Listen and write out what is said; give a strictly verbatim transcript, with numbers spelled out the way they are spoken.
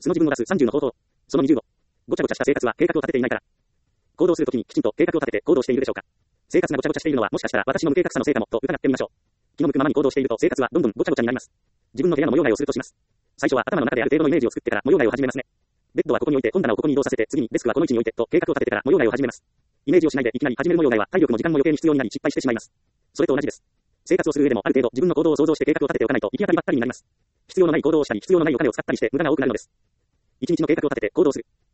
素の自分を出すさんじゅうの方法。そのにじゅうご。ごちゃごちゃした生活は計画を立てていないから。行動するときにきちんと計画を立てて行動しているでしょうか。生活がごちゃごちゃしているのはもしかしたら私の無計画さのせいかもと疑ってみましょう。気の向くままに行動していると生活はどんどんごちゃごちゃになります。自分の部屋の模様替えをするとします。最初は頭の中である程度のイメージを作ってから模様替えを始めますね。ベッドはここに置いて本棚をここに移動させて次にデスクはこの位置に置いてと計画を立ててから模様替えを始めます。イメージをしないでいきなり始める模様替えは体力も時間も余計に必要になり失敗してしまいます。それと同じです。生活をする上でもある程度自分の行動を想像して計画を立てておかないと行き当たりばったりになります。必要のない行動をしたり必要のないお金を使ったりして無駄が多くなるのです。一日の計画を立てて行動する。